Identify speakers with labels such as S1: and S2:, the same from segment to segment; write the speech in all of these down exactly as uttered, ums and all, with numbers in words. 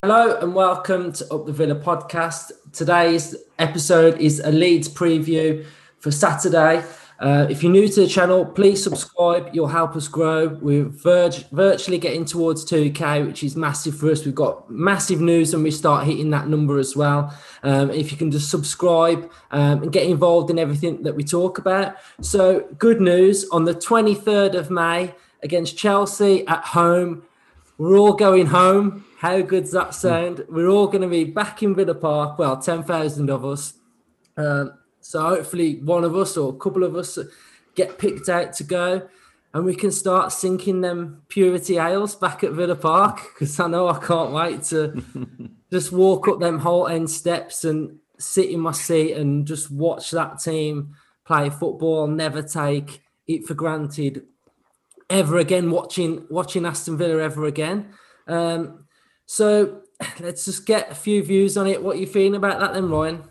S1: Hello and welcome to Up the Villa podcast. Today's episode is a Leeds preview for Saturday. Uh, if you're new to the channel, please subscribe. You'll help us grow. We're virg- virtually getting towards two K, which is massive for us. We've got massive news and we start hitting that number as well. Um, if you can just subscribe um, and get involved in everything that we talk about. So good news, on the twenty-third of May against Chelsea at home, we're all going home. How good's that sound? We're all going to be back in Villa Park. Well, ten thousand of us. Um, so hopefully one of us or a couple of us get picked out to go and we can start sinking them Purity Ales back at Villa Park, because I know I can't wait to just walk up them whole end steps and sit in my seat and just watch that team play football. Never take it for granted ever again, watching watching Aston Villa ever again. Um, so let's just get a few views on it. What are you feeling about that then, Ryan?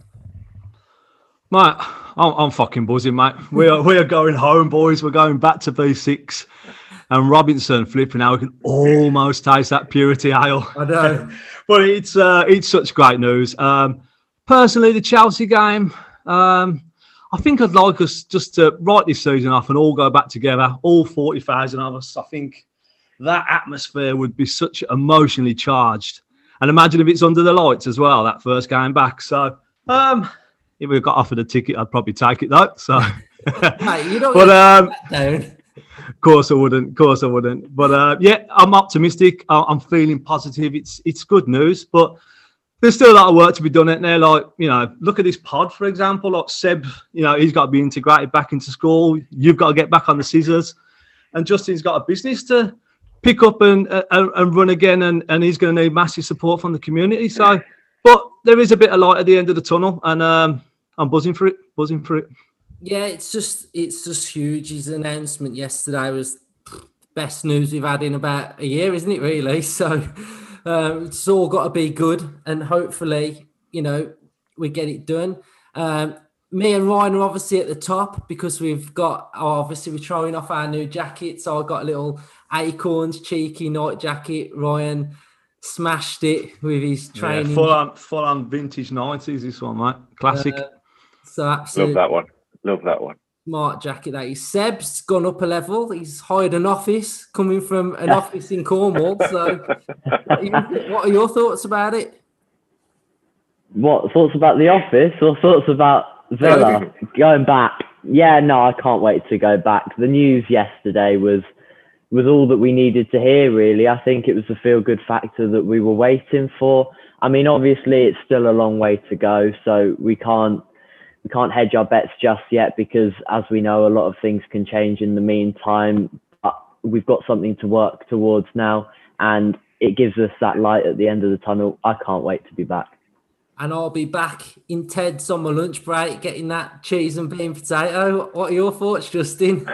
S2: Mate, I'm, I'm fucking buzzing, mate. We are we are going home, boys. We're going back to B six. And Robinson flipping out. We can almost taste that Purity Ale.
S1: I know.
S2: But it's uh, it's such great news. Um, personally, the Chelsea game, um, I think I'd like us just to write this season off and all go back together, all forty thousand of us. I think that atmosphere would be such emotionally charged. And imagine if it's under the lights as well, that first game back. So, um, if we got offered a ticket, I'd probably take it though. So,
S1: Mate, you don't
S2: but um,
S1: down.
S2: of course I wouldn't. Of course I wouldn't. But uh, yeah, I'm optimistic. I'm feeling positive. It's it's good news, but there's still a lot of work to be done in there. Like, you know, look at this pod, for example. Like Seb, you know, he's got to be integrated back into school. You've got to get back on the scissors, and Justin's got a business to pick up and uh, and run again, and, and he's going to need massive support from the community. So, but there is a bit of light at the end of the tunnel, and um, I'm buzzing for it. Buzzing for it.
S1: Yeah, it's just it's just huge. His announcement yesterday was best news we've had in about a year, isn't it? Really. So. Um, it's all got to be good, and hopefully, you know, we get it done. Um, me and Ryan are obviously at the top because we've got, oh, obviously, we're showing off our new jackets. So I got a little Acorns cheeky night jacket. Ryan smashed it with his training.
S2: Yeah, full on, full on vintage nineties. This one, mate, classic.
S1: Uh, so absolutely
S3: love that one. Love that one.
S1: Smart jacket that is. Seb's gone up a level. He's hired an office, coming from an office in Cornwall. So, what are your thoughts about it?
S4: What thoughts about the office, or thoughts about Villa going back? Yeah, no, I can't wait to go back. The news yesterday was was all that we needed to hear. Really, I think it was the feel-good factor that we were waiting for. I mean, obviously, it's still a long way to go, so we can't. We can't hedge our bets just yet because, as we know, a lot of things can change in the meantime. But we've got something to work towards now, and it gives us that light at the end of the tunnel. I can't wait to be back.
S1: And I'll be back in Ted's on my lunch break, getting that cheese and bean potato. What are your thoughts, Justin?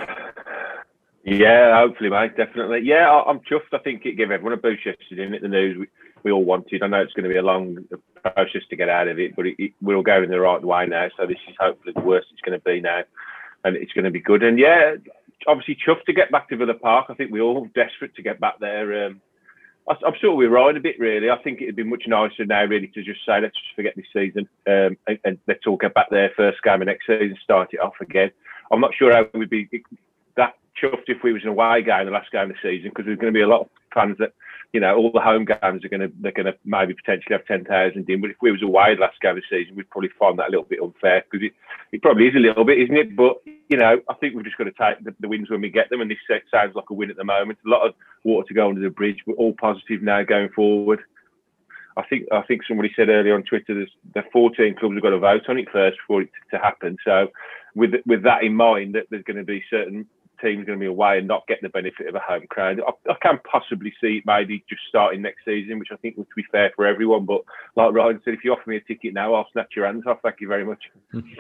S3: Yeah, hopefully, mate, definitely. Yeah, I'm chuffed. I think it gave everyone a boost yesterday, didn't it? The news we, we all wanted. I know it's going to be a long process to get out of it, but it, it, we're all going the right way now. So this is hopefully the worst it's going to be now, and it's going to be good. And yeah, obviously chuffed to get back to Villa Park. I think we're all desperate to get back there. Um, I, I'm sure we're right a bit, really. I think it'd be much nicer now, really, to just say, let's just forget this season um, and, and let's all get back there first game of next season, start it off again. I'm not sure how we'd be that chuffed if we was an away game, the last game of the season, because there's going to be a lot of fans that, you know, all the home games are going to, they're going to maybe potentially have ten thousand in. But if we was away the last game of the season, we'd probably find that a little bit unfair, because it, it probably is a little bit, isn't it? But, you know, I think we've just got to take the, the wins when we get them. And this sounds like a win at the moment. A lot of water to go under the bridge. We're all positive now going forward. I think I think somebody said earlier on Twitter, there's the fourteen clubs have got to vote on it first before it to happen. So with with that in mind, that there's going to be certain teams going to be away and not get the benefit of a home crowd. I, I can possibly see it maybe just starting next season, which I think would be fair for everyone. But like Ryan said, if you offer me a ticket now, I'll snatch your hands off. Thank you very much.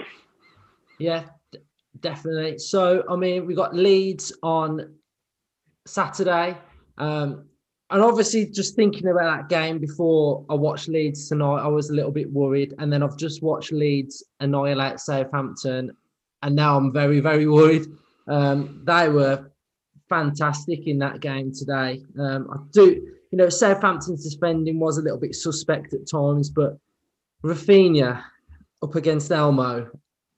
S1: Yeah, d- definitely. So, I mean, we got Leeds on Saturday. Um, and obviously, just thinking about that game before I watched Leeds tonight, I was a little bit worried. And then I've just watched Leeds annihilate Southampton. And now I'm very, very worried. Um, they were fantastic in that game today. Um, I do, you know, Southampton suspending was a little bit suspect at times, but Rafinha up against Elmo,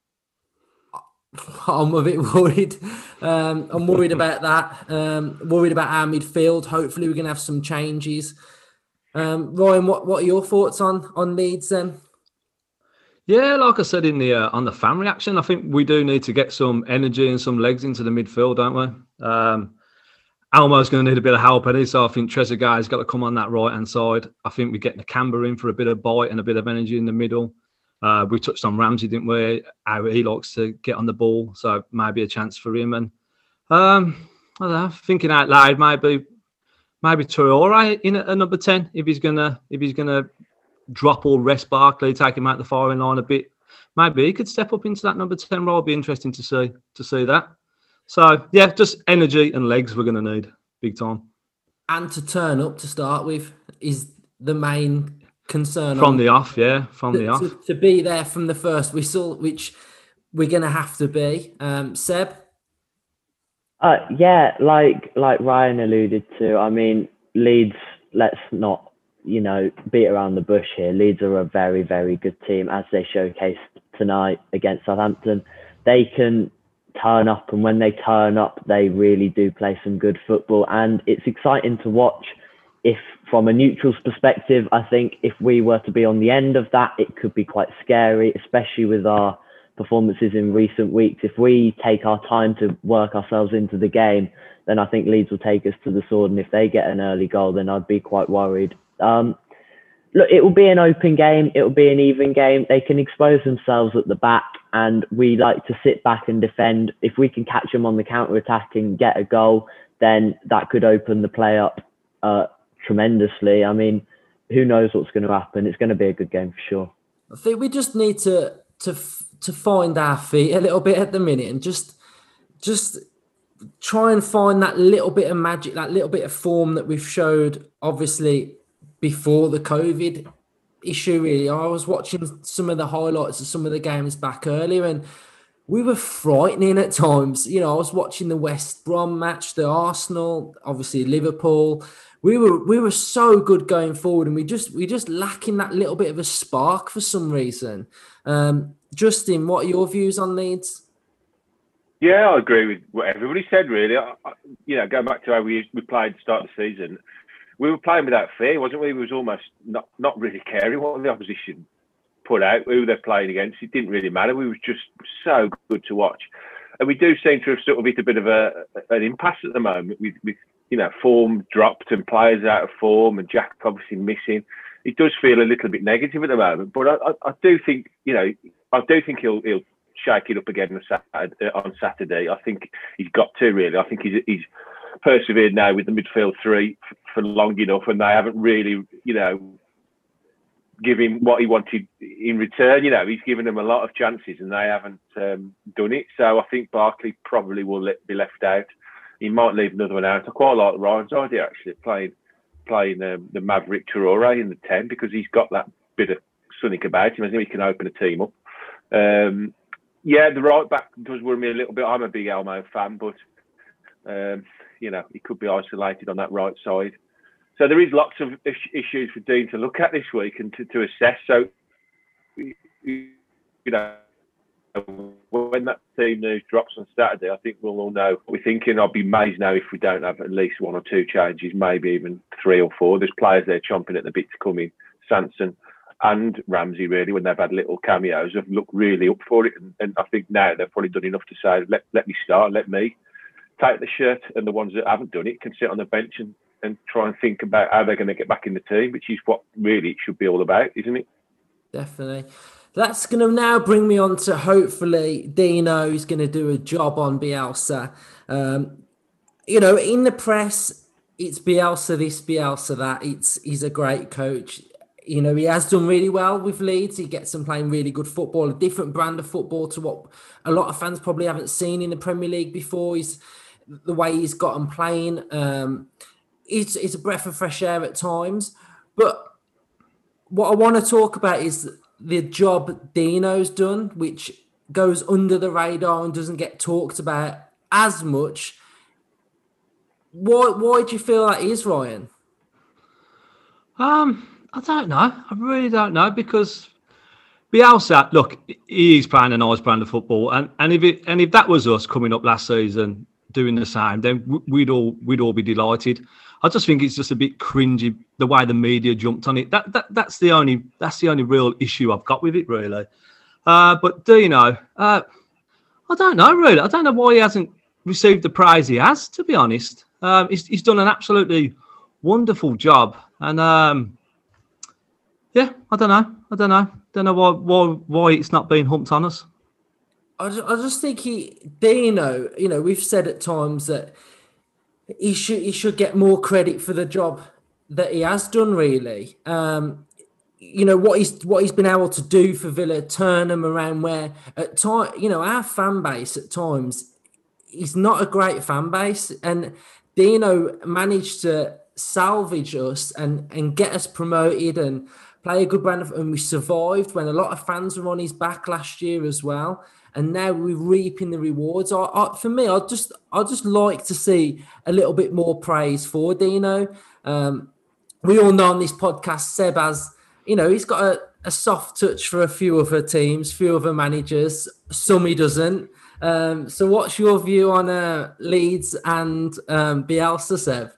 S1: I'm a bit worried. Um, I'm worried about that. Um, worried about our midfield. Hopefully, we're going to have some changes. Um, Ryan, what, what are your thoughts on on Leeds then?
S2: Yeah, like I said in the uh, on the fan reaction, I think we do need to get some energy and some legs into the midfield, don't we? Um, Almo's going to need a bit of help, Eddie. So I think Trezeguet's got to come on that right hand side. I think we're getting Nakamba in for a bit of bite and a bit of energy in the middle. Uh, we touched on Ramsey, didn't we? How he likes to get on the ball, so maybe a chance for him. And um, I don't know, thinking out loud, maybe maybe Traore in at, at number ten if he's gonna if he's gonna drop or rest Barkley, take him out the firing line a bit. Maybe he could step up into that number ten role. It'd be interesting to see to see that. So yeah, just energy and legs we're gonna need big time.
S1: And to turn up to start with is the main concern
S2: from
S1: on,
S2: the off, yeah, from
S1: to,
S2: the off.
S1: To, to be there from the first whistle, which we're going to have to be. Um, Seb?
S4: Uh, yeah, like like Ryan alluded to, I mean, Leeds, let's not, you know, beat around the bush here. Leeds are a very, very good team, as they showcased tonight against Southampton. They can turn up, and when they turn up, they really do play some good football, and it's exciting to watch. If from a neutral's perspective, I think if we were to be on the end of that, it could be quite scary, especially with our performances in recent weeks. If we take our time to work ourselves into the game, then I think Leeds will take us to the sword. And if they get an early goal, then I'd be quite worried. Um, look, it will be an open game. It will be an even game. They can expose themselves at the back, and we like to sit back and defend. If we can catch them on the counter-attack and get a goal, then that could open the play up uh, tremendously. I mean, who knows what's going to happen? It's going to be a good game for sure.
S1: I think we just need to to to find our feet a little bit at the minute, and just just try and find that little bit of magic, that little bit of form that we've showed, obviously, before the COVID issue. Really, I was watching some of the highlights of some of the games back earlier, and we were frightening at times. You know, I was watching the West Brom match, the Arsenal, obviously Liverpool. We were we were so good going forward, and we just we just lacking that little bit of a spark for some reason. Um, Justin, what are your views on Leeds?
S3: Yeah, I agree with what everybody said. Really, I, I, you know, going back to how we we played to start the season, we were playing without fear, wasn't we? We was almost not not really caring what the opposition put out, who they're playing against. It didn't really matter. We were just so good to watch, and we do seem to have sort of hit a bit of a an impasse at the moment with with. You know, form dropped and players out of form, and Jack obviously missing. It does feel a little bit negative at the moment, but I, I, I do think, you know, I do think he'll he'll shake it up again on Saturday. On Saturday. I think he's got to really. I think he's he's persevered now with the midfield three for, for long enough, and they haven't really, you know, given him what he wanted in return. You know, he's given them a lot of chances, and they haven't um, done it. So I think Barkley probably will let, be left out. He might leave another one out. I quite like Ryan's idea, actually, playing playing um, the Maverick Traore in the ten, because he's got that bit of something about him. I think he can open a team up. Um, yeah, the right back does worry me a little bit. I'm a big Elmo fan, but, um, you know, he could be isolated on that right side. So there is lots of issues for Dean to look at this week and to, to assess. So, you know, when that team news drops on Saturday, I think we'll all know what we're thinking. I'll be amazed now if we don't have at least one or two changes, maybe even three or four. There's players there chomping at the bit to come in. Sanson and Ramsey, really, when they've had little cameos, have looked really up for it. And, and I think now they've probably done enough to say, let, let me start, let me take the shirt. And the ones that haven't done it can sit on the bench and, and try and think about how they're going to get back in the team, which is what really it should be all about, isn't it?
S1: Definitely. That's going to now bring me on to, hopefully, Dino is going to do a job on Bielsa. Um, you know, in the press, it's Bielsa this, Bielsa that. It's He's a great coach. You know, he has done really well with Leeds. He gets them playing really good football, a different brand of football to what a lot of fans probably haven't seen in the Premier League before. He's, the way he's got them playing, um, it's, it's a breath of fresh air at times. But what I want to talk about is the job Dino's done, which goes under the radar and doesn't get talked about as much. Why why do you feel that is, Ryan?
S2: Um, I don't know. I really don't know because Bielsa, look, he is playing a nice brand of football, and, and if it and if that was us coming up last season doing the same, then we'd all we'd all be delighted. I just think it's just a bit cringy the way the media jumped on it. That that that's the only that's the only real issue I've got with it, really. Uh, but Dino, uh, I don't know really. I don't know why he hasn't received the praise he has. To be honest, um, he's he's done an absolutely wonderful job, and um, yeah, I don't know. I don't know. Don't know why why why it's not being humped on us.
S1: I just, I just think he, Dino, you know, we've said at times that he should he should get more credit for the job that he has done. Really, um, you know what he's what he's been able to do for Villa, turn them around. Where at time, you know, our fan base at times is not a great fan base, and Dino managed to salvage us and and get us promoted and play a good brand of, and we survived when a lot of fans were on his back last year as well. And now we're reaping the rewards. I, I, for me, I just, I just like to see a little bit more praise for Dino. Um, we all know on this podcast, Seb has, you know, he's got a, a soft touch for a few other teams, few other managers. Some he doesn't. Um, so, what's your view on uh, Leeds and um, Bielsa, Seb?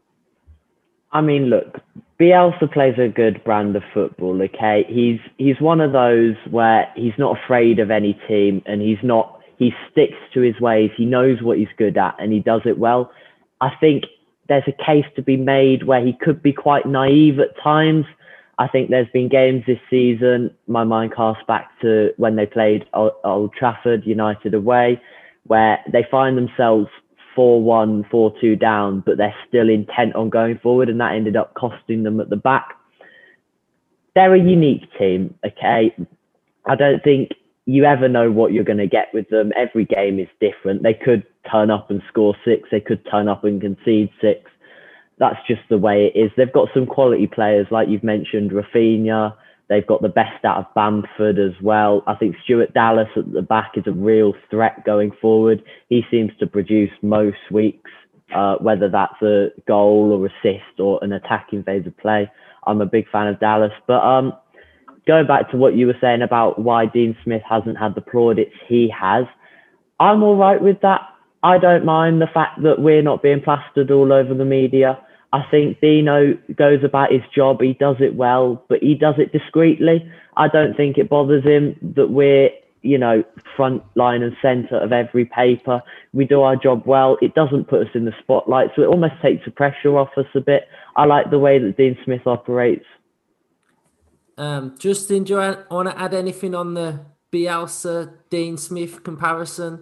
S4: I mean, look, Bielsa plays a good brand of football, okay? He's he's one of those where he's not afraid of any team and he's not, he sticks to his ways. He knows what he's good at and he does it well. I think there's a case to be made where he could be quite naive at times. I think there's been games this season, my mind casts back to when they played Old Trafford United away, where they find themselves four one, four two down, but they're still intent on going forward, and that ended up costing them at the back. They're a unique team, okay? I don't think you ever know what you're going to get with them. Every game is different. They could turn up and score six. They could turn up and concede six. That's just the way it is. They've got some quality players, like you've mentioned, Rafinha. They've got the best out of Bamford as well. I think Stuart Dallas at the back is a real threat going forward. He seems to produce most weeks, uh, whether that's a goal or assist or an attacking phase of play. I'm a big fan of Dallas. But um, going back to what you were saying about why Dean Smith hasn't had the plaudits he has, I'm all right with that. I don't mind the fact that we're not being plastered all over the media. I think Dino goes about his job. He does it well, but he does it discreetly. I don't think it bothers him that we're, you know, front line and centre of every paper. We do our job well. It doesn't put us in the spotlight, so it almost takes the pressure off us a bit. I like the way that Dean Smith operates.
S1: Um, Justin, do you want to add anything on the Bielsa Dean Smith comparison?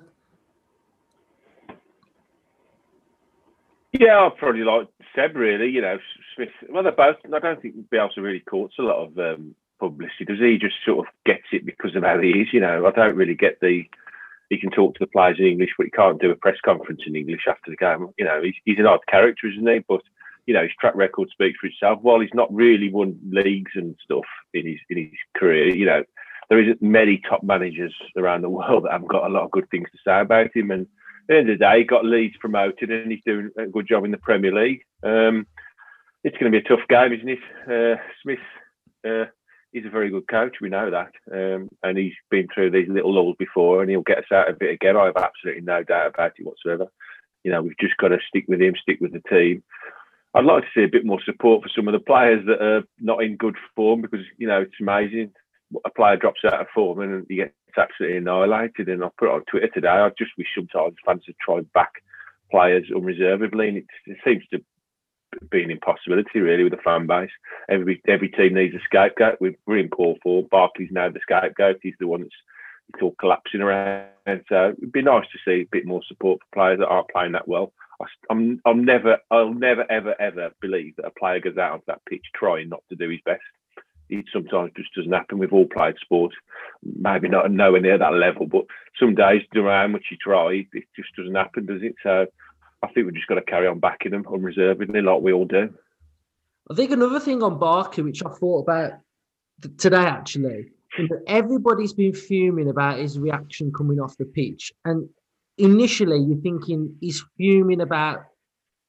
S3: Yeah, I'd probably like Seb, really. You know, Smith. Well, they're both. I don't think Bielsa really courts a lot of um, publicity. Does he? Just sort of gets it because of how he is. You know, I don't really get the. He can talk to the players in English, but he can't do a press conference in English after the game. You know, he's, he's an odd character, isn't he? But you know, his track record speaks for itself. While he's not really won leagues and stuff in his in his career, you know, there isn't many top managers around the world that haven't got a lot of good things to say about him. And at the end of the day, he got Leeds promoted and he's doing a good job in the Premier League. Um, it's going to be a tough game, isn't it? Uh, Smith, uh, he's a very good coach. We know that. Um, and he's been through these little lulls before and he'll get us out of it again. I have absolutely no doubt about it whatsoever. You know, we've just got to stick with him, stick with the team. I'd like to see a bit more support for some of the players that are not in good form because, you know, it's amazing. A player drops out of form and he gets absolutely annihilated. And I put it on Twitter today. I just wish sometimes fans would try and back players unreservedly, and it, it seems to be an impossibility really with the fan base. Every every team needs a scapegoat. We're, we're in poor form. Barkley's now the scapegoat. He's the one that's it's all collapsing around. So it'd be nice to see a bit more support for players that aren't playing that well. I, I'm I'm never I'll never ever ever believe that a player goes out onto that pitch trying not to do his best. It sometimes just doesn't happen. We've all played sport, maybe not nowhere near that level, but some days, no matter how much you try, it just doesn't happen, does it? So I think we've just got to carry on backing them unreservedly, like we all do.
S1: I think another thing on Barker, which I thought about today, actually, is that everybody's been fuming about his reaction coming off the pitch. And initially, you're thinking he's fuming about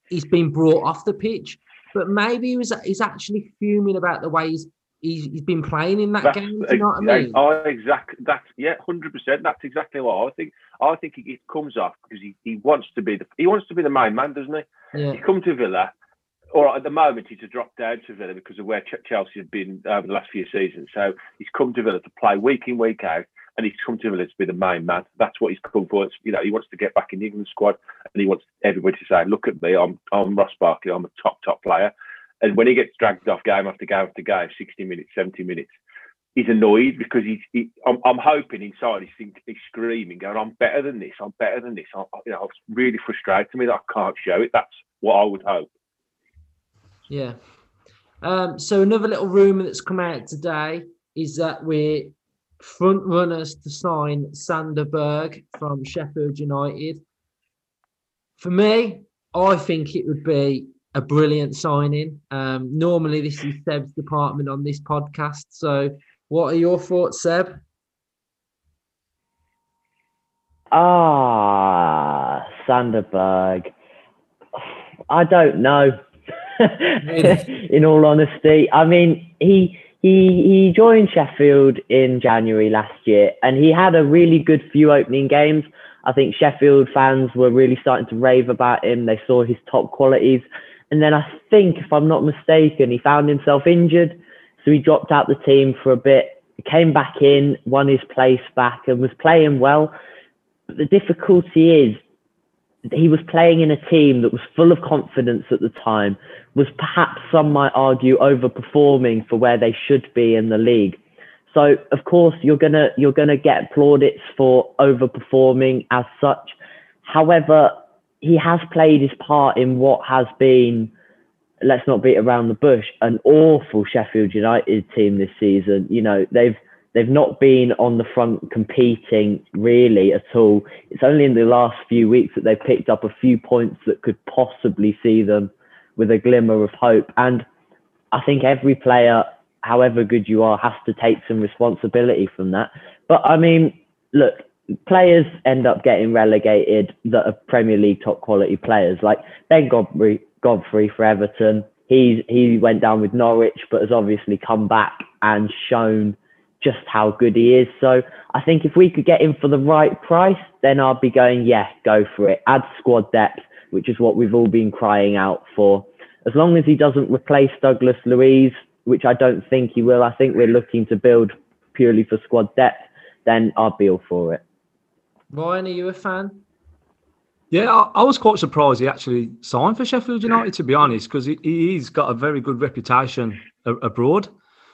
S1: he's been brought off the pitch, but maybe he was he's actually fuming about the way he's he's, he's been playing in that
S3: that's,
S1: game. Do you know what I mean?
S3: Oh, exactly. That's yeah, hundred percent. That's exactly what I think. I think it comes off because he, he wants to be the he wants to be the main man, doesn't he?
S1: Yeah.
S3: He's come to Villa. Or at the moment, he's a drop down to Villa because of where Ch- Chelsea have been over the last few seasons. So he's come to Villa to play week in, week out, and he's come to Villa to be the main man. That's what he's come for. It's, you know, he wants to get back in the England squad, and he wants everybody to say, "Look at me, I'm I'm Ross Barkley, I'm a top top player." And when he gets dragged off game after game after game, sixty minutes, seventy minutes, he's annoyed because he's. He, I'm, I'm hoping inside he's, think, he's screaming, going, "I'm better than this. I'm better than this." I, you know, it's really frustrating me that I can't show it. That's what I would hope.
S1: Yeah. Um, so another little rumour that's come out today is that we're front runners to sign Sander Berg from Sheffield United. For me, I think it would be a brilliant signing. Um, normally, this is Seb's department on this podcast. So what are your thoughts, Seb?
S4: Ah, Sander Berg. I don't know. In all honesty, I mean, he he he joined Sheffield in January last year, and he had a really good few opening games. I think Sheffield fans were really starting to rave about him. They saw his top qualities, and then I think, if I'm not mistaken, he found himself injured, so he dropped out the team for a bit. He came back in, won his place back, and was playing well. But the difficulty is, he was playing in a team that was full of confidence at the time, was perhaps, some might argue, overperforming for where they should be in the league. So, of course, you're gonna you're gonna get plaudits for overperforming as such. However, he has played his part in what has been, let's not beat around the bush, an awful Sheffield United team this season. You know, they've They've not been on the front competing really at all. It's only in the last few weeks that they've picked up a few points that could possibly see them with a glimmer of hope. And I think every player, however good you are, has to take some responsibility from that. But I mean, look, players end up getting relegated that are Premier League top quality players. Like Ben Godfrey, Godfrey for Everton. He's, he went down with Norwich, but has obviously come back and shown just how good he is. So I think if we could get him for the right price, then I'd be going, yeah, go for it. Add squad depth, which is what we've all been crying out for. As long as he doesn't replace Douglas Luiz, which I don't think he will, I think we're looking to build purely for squad depth, then I'd be all for it.
S1: Ryan, are you a fan?
S2: Yeah, I, I was quite surprised he actually signed for Sheffield United, to be honest, because he, he's got a very good reputation a, abroad.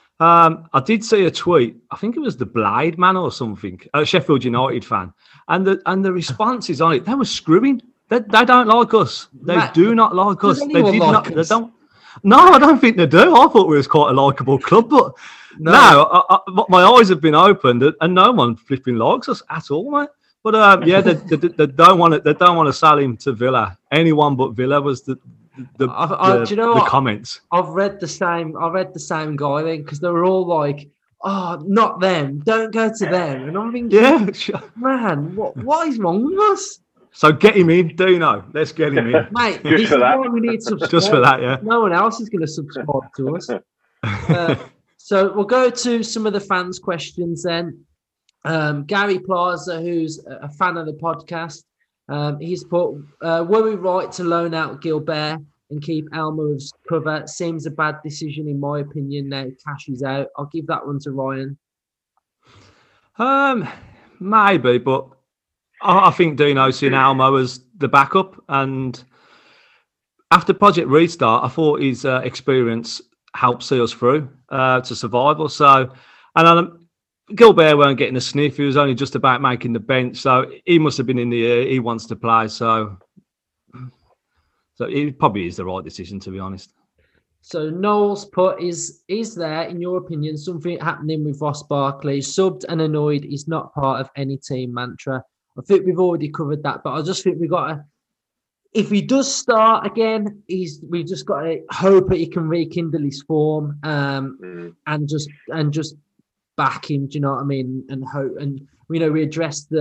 S2: Um, I did see a tweet. I think it was the Blade Man or something, a Sheffield United fan, and the and the responses on it, they were screwing. They, they don't like us. They Matt, do not like us. They did like not. Us? They don't. No, I don't think they do. I thought we was quite a likeable club, but no. now I, I, my eyes have been opened, and no one flipping likes us at all, mate. But um, yeah, they, they, they don't want to. They don't want to sell him to Villa. Anyone but Villa was the. The,
S1: I, I,
S2: the,
S1: do you know
S2: the
S1: what?
S2: comments.
S1: I've read the same. I read the same guy then because they were all like, "Oh, not them! Don't go to them." And I'm thinking,
S2: yeah,
S1: man, what what is wrong with us?
S2: So get him in, do you know? Let's get him in,
S1: mate.
S3: Just
S1: this
S3: for
S1: is
S3: that.
S1: why we need subscribe.
S2: Just for that, yeah.
S1: No one else is going to subscribe to us. Uh, so we'll go to some of the fans' questions then. Um, Gary Plaza, who's a fan of the podcast. Um, he's put, uh, were we right to loan out Gilbert and keep Elmer as cover? Seems a bad decision in my opinion now. Cash is out. I'll give that one to Ryan.
S2: Um, maybe, but I, I think Dino seeing Elmo as the backup. And after Project Restart, I thought his uh, experience helped see us through uh, to survival. So, and um, Gilbert weren't getting a sniff. He was only just about making the bench. So he must have been in the air. He wants to play. So, so it probably is the right decision, to be honest.
S1: So Noel's put, is is there, in your opinion, something happening with Ross Barkley? Subbed and annoyed is not part of any team mantra. I think we've already covered that, but I just think we've got to, if he does start again, he's we've just got to hope that he can rekindle his form um, mm. and just and just back him. Do you know what I mean? And hope, and you know, we addressed the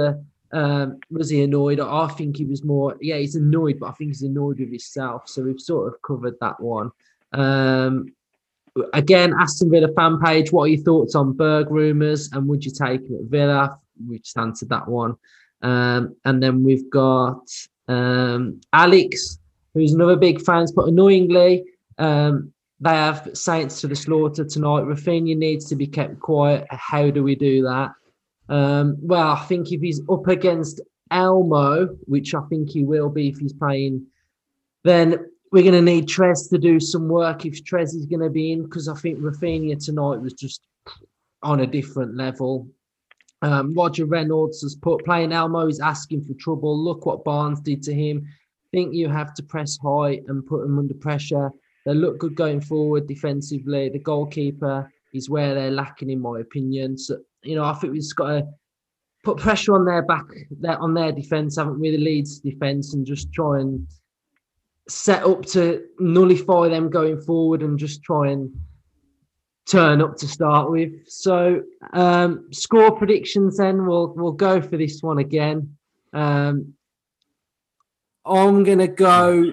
S1: Um, was he annoyed? I think he was more, yeah, he's annoyed, but I think he's annoyed with himself. So we've sort of covered that one. Um, again, Aston Villa fan page, what are your thoughts on Berg rumours and would you take him at Villa? We just answered that one. Um, and then we've got um, Alex, who's another big fan, but annoyingly, um, they have Saints to the slaughter tonight. Rafinha needs to be kept quiet. How do we do that? Um, well, I think if he's up against Elmo, which I think he will be if he's playing, then we're going to need Trez to do some work if Trez is going to be in, because I think Rafinha tonight was just on a different level. Um, Roger Reynolds has put, playing Elmo is asking for trouble. Look what Barnes did to him. Think you have to press high and put them under pressure. They look good going forward defensively. The goalkeeper is where they're lacking, in my opinion. So, you know, I think we've just got to put pressure on their back, their, on their defence, haven't we? The Leeds defence, and just try and set up to nullify them going forward and just try and turn up to start with. So, um, score predictions then. We'll we'll go for this one again. Um, I'm going to go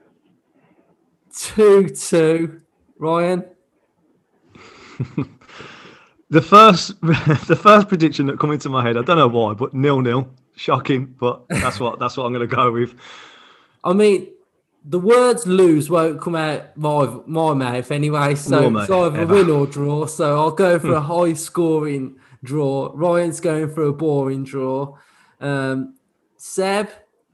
S1: two two. Ryan?
S2: The first, the first prediction that come into my head, I don't know why, but nil nil, shocking, but that's what that's what I'm going to go with.
S1: I mean, the words "lose" won't come out my my mouth anyway, so
S2: No,
S1: it's either
S2: ever.
S1: win or draw. So I'll go for a high-scoring draw. Ryan's going for a boring draw. Um, Seb?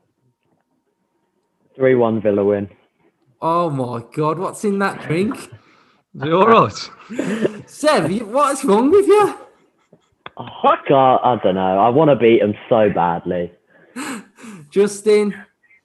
S4: three one Villa win.
S1: Oh my God, what's in that drink?
S2: Is it all right?
S1: Seb, you, what's wrong with you?
S4: Oh, God, I don't know. I want to beat them so badly.
S1: Justin?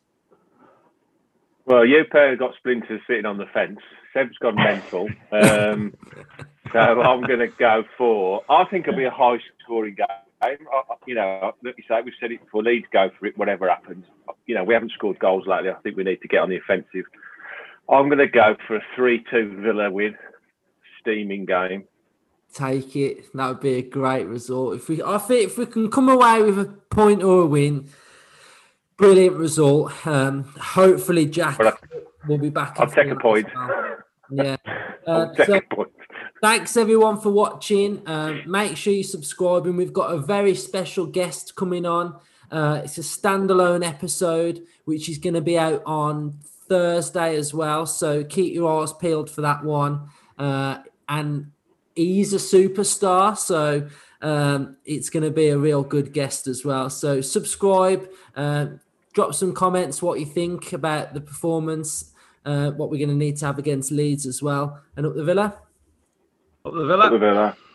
S3: Well, you pair got splinters sitting on the fence. Seb's gone mental. Um, so I'm going to go for, I think it'll be a high-scoring game. I, you know, like you say, we've said it before, Leeds go for it, whatever happens. You know, we haven't scored goals lately. I think we need to get on the offensive. I'm going to go for a three two Villa win. Steaming game.
S1: Take it. That would be a great result. If we, I think if we can come away with a point or a win, brilliant result. Um, hopefully Jack
S3: Well,
S1: will be back.
S3: I'll take a point.
S1: Well. Yeah.
S3: I'll
S1: Uh,
S3: take
S1: so,
S3: a point.
S1: thanks everyone for watching. Um, make sure you subscribe, and we've got a very special guest coming on. Uh, it's a standalone episode, which is going to be out on Thursday as well. So keep your eyes peeled for that one. Uh, and he's a superstar, so um, it's going to be a real good guest as well. So subscribe, uh, drop some comments what you think about the performance, uh, what we're going to need to have against Leeds as well, and up the Villa.
S2: Up the Villa.
S3: Up the Villa.